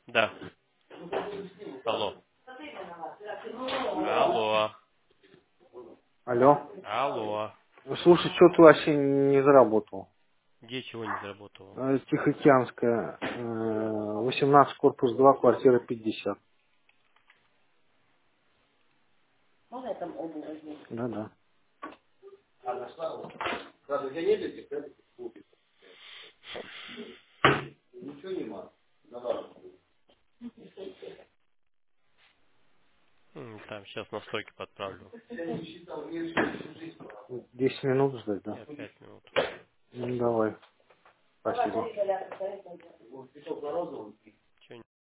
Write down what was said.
Да. Алло. Алло. Алло. Алло. Слушай, что-то вообще не заработал. Где чего не заработало? Тихоокеанская, 18, корпус 2, квартира 50. Да-да. Там сейчас настройки подправлю. 10 минут ждать, да? Нет, 5 минут. Ну, давай. Спасибо.